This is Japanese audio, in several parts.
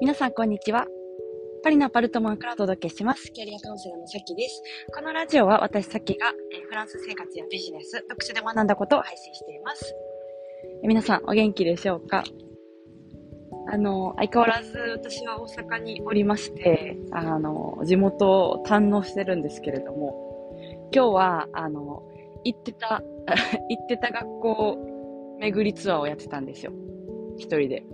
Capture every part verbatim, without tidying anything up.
皆さん、こんにちは。パリのアパルトマンからお届けします。キャリアカウンセラーのさきです。このラジオは私さきが、えーフランス生活やビジネス、読書で学んだことを配信しています。えー皆さん、お元気でしょうか？あの、相変わらず私は大阪におりまして、あの、地元を堪能してるんですけれども、今日は、あの、行ってた、行ってた学校巡りツアーをやってたんですよ。一人で。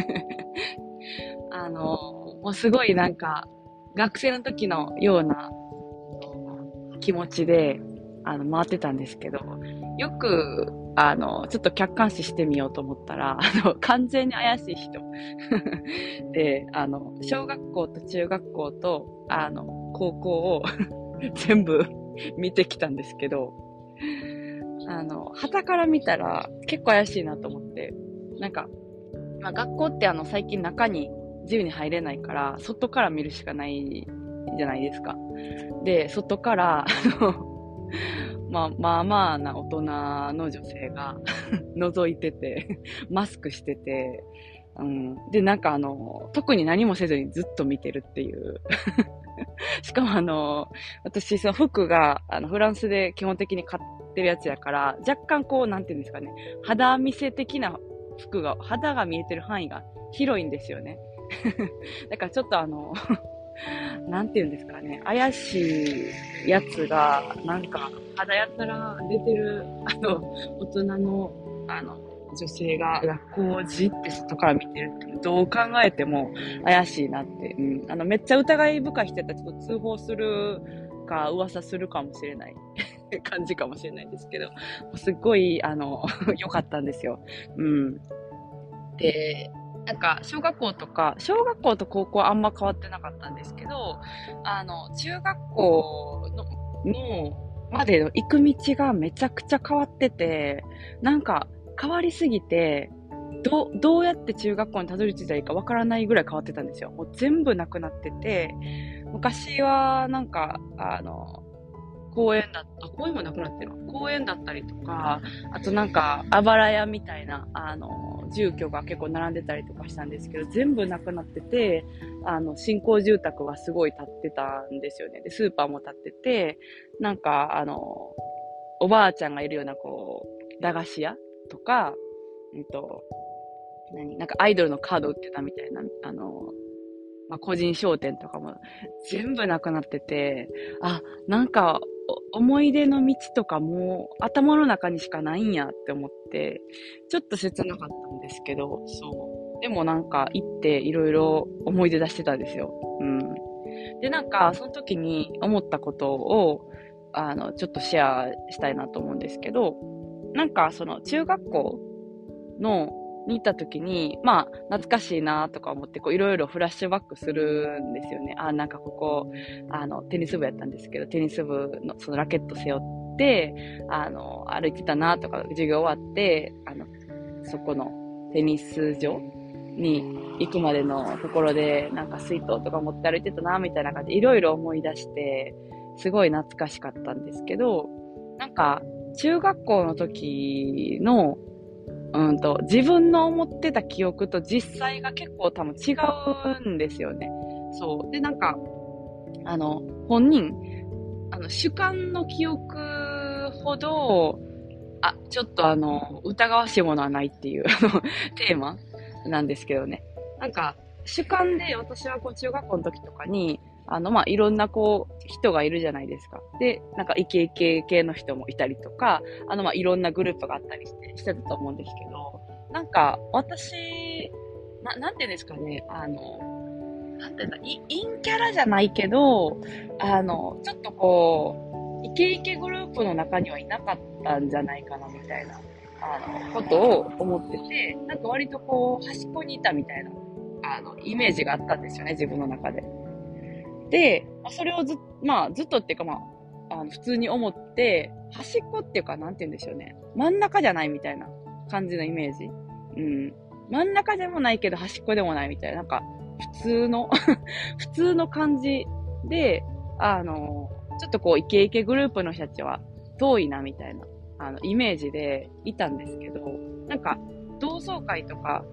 あの、もうすごいなんか、学生の時のような気持ちで、あの、回ってたんですけど、よく、あの、ちょっと客観視してみようと思ったら、あの、完全に怪しい人で、あの、小学校と中学校と、あの、高校を全部見てきたんですけど、あの、傍から見たら結構怪しいなと思って、なんか、まあ、学校ってあの、最近中に自由に入れないから、外から見るしかないじゃないですか。で、外から、あの、まあ、まあまあな大人の女性が覗いてて、マスクしてて、うん。で、なんかあの、特に何もせずにずっと見てるっていう。しかもあの、私、その服が、あの、フランスで基本的に買ってるやつやから、若干こう、なんていうんですかね、肌見せ的な服が、肌が見えてる範囲が広いんですよね。だからちょっとあの、なんていうんですかね、怪しいやつが、なんか、肌やたら出てる、あの、大人の、あの、女性が学校をじって外から見てるって、どう考えても怪しいなって、うん。あの、めっちゃ疑い深い人やったらちょっと通報するか、噂するかもしれない感じかもしれないですけど、すっごい、あの、良かったんですよ。うん。で、なんか、小学校とか、小学校と高校はあんま変わってなかったんですけど、あの、中学校の、の、までの行く道がめちゃくちゃ変わってて、なんか、変わりすぎて、どう、どうやって中学校にたどり着いたらいいかわからないぐらい変わってたんですよ。もう全部なくなってて、昔は、なんか、あの、公園だった、公園もなくなってるわ。公園だったりとか、あとなんか、あばら屋みたいな、あの、住居が結構並んでたりとかしたんですけど、全部なくなってて、あの、新興住宅がすごい建ってたんですよね。で、スーパーも建ってて、なんか、あの、おばあちゃんがいるような、こう、駄菓子屋とか、うんと、何なんかアイドルのカード売ってたみたいな、あの、まあ、個人商店とかも全部なくなってて、あ、なんか、お思い出の道とかもう頭の中にしかないんやって思って、ちょっと切なかったんですけど、そう。でもなんか行っていろいろ思い出出してたんですよ。うん。で、なんかその時に思ったことを、あの、ちょっとシェアしたいなと思うんですけど、なんかその中学校の、に行った時に、まあ、懐かしいなとか思って、こう、いろいろフラッシュバックするんですよね。あ、なんかここ、あの、テニス部やったんですけど、テニス部のそのラケット背負って、あの、歩いてたなとか、授業終わって、あの、そこのテニス場に行くまでのところで、なんか水筒とか持って歩いてたな、みたいな感じで、いろいろ思い出して、すごい懐かしかったんですけど、なんか、中学校の時の、うんと、自分の思ってた記憶と実際が結構多分違うんですよね。そう。で、なんか、あの、本人、あの、主観の記憶ほど、あ、ちょっとあの、疑わしいものはないっていう、あの、テーマなんですけどね。なんか、主観で私はこう中学校の時とかに、あの、まあ、いろんなこう、人がいるじゃないですか。で、なんかイケイケ系の人もいたりとか、あの、まあ、いろんなグループがあったりして、してたと思うんですけど、なんか、私、な、なんていうんですかね、あの、なんていうんだ、い陰キャラじゃないけど、あの、ちょっとこう、イケイケグループの中にはいなかったんじゃないかな、みたいな、あの、ことを思ってて、なんか割とこう、端っこにいたみたいな、あの、イメージがあったんですよね、自分の中で。で、まあそれをず、まあ、ずっとっていうかまあ、あの、普通に思って、端っこっていうか、なんて言うんでしょうね。真ん中じゃないみたいな感じのイメージ。うん。真ん中でもないけど端っこでもないみたいな、なんか、普通の普通の感じで、あの、ちょっとこう、イケイケグループの人たちは遠いなみたいな、あの、イメージでいたんですけど、なんか、同窓会とか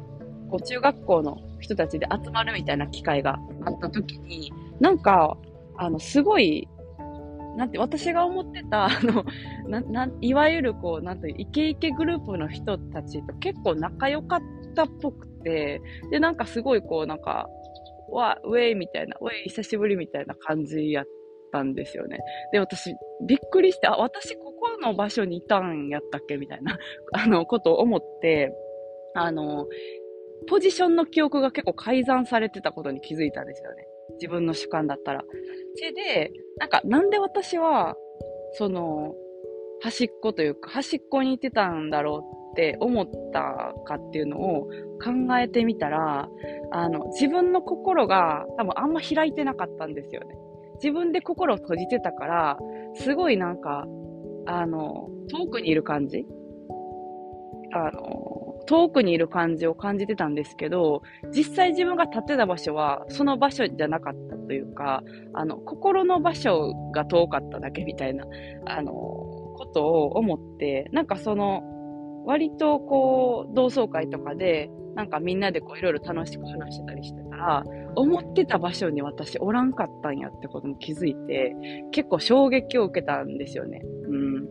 こう中学校の人たちで集まるみたいな機会があった時に、なんか、あの、すごい、なんて、私が思ってた、あの、な、なん、いわゆるこう、なんていう、イケイケグループの人たちと結構仲良かったっぽくて、で、なんかすごいこう、なんか、わ、ウェイみたいな、ウェイ久しぶりみたいな感じやったんですよね。で、私、びっくりして、あ、私ここの場所にいたんやったっけみたいな、あの、ことを思って、あの、ポジションの記憶が結構改ざんされてたことに気づいたんですよね。自分の主観だったら。それで、なんか、なんで私は、その、端っこというか、端っこにいてたんだろうって思ったかっていうのを考えてみたら、あの、自分の心が多分あんま開いてなかったんですよね。自分で心を閉じてたから、すごいなんか、あの、遠くにいる感じあの、遠くにいる感じを感じてたんですけど、実際自分が立ってた場所は、その場所じゃなかったというか、あの、心の場所が遠かっただけみたいな、あの、ことを思って、なんかその、割とこう、同窓会とかで、なんかみんなでこういろいろ楽しく話してたりしてたら、思ってた場所に私おらんかったんやってことに気づいて、結構衝撃を受けたんですよね。うん。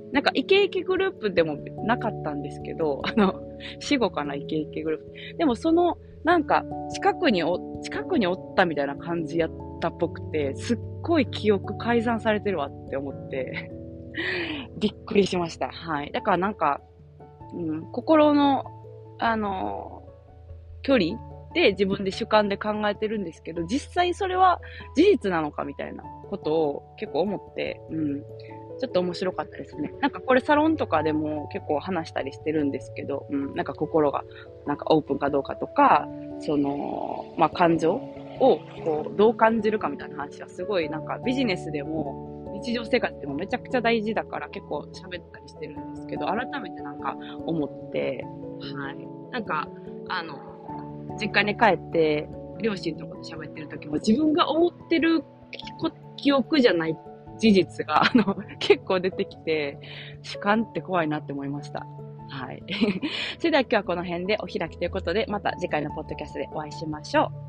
なんかイケイケグループでもなかったんですけど、あの、死後かなイケイケグループ。でもその、なんか近くにお、近くにおったみたいな感じやったっぽくて、すっごい記憶改ざんされてるわって思って、びっくりしました。はい。だからなんか、うん、心の、あの、距離で自分で主観で考えてるんですけど、実際それは事実なのかみたいなことを結構思って、うん、ちょっと面白かったですね。なんかこれサロンとかでも結構話したりしてるんですけど、うん、なんか心がなんかオープンかどうかとか、その、まあ、感情をこうどう感じるかみたいな話はすごいなんかビジネスでも日常生活でもめちゃくちゃ大事だから結構喋ったりしてるんですけど、改めてなんか思って、はい。なんか、あの、実家に帰って、両親とかと喋ってる時も自分が思ってる記憶じゃない事実が、あの、結構出てきて、主観って怖いなって思いました。はい。それでは今日はこの辺でお開きということで、また次回のポッドキャストでお会いしましょう。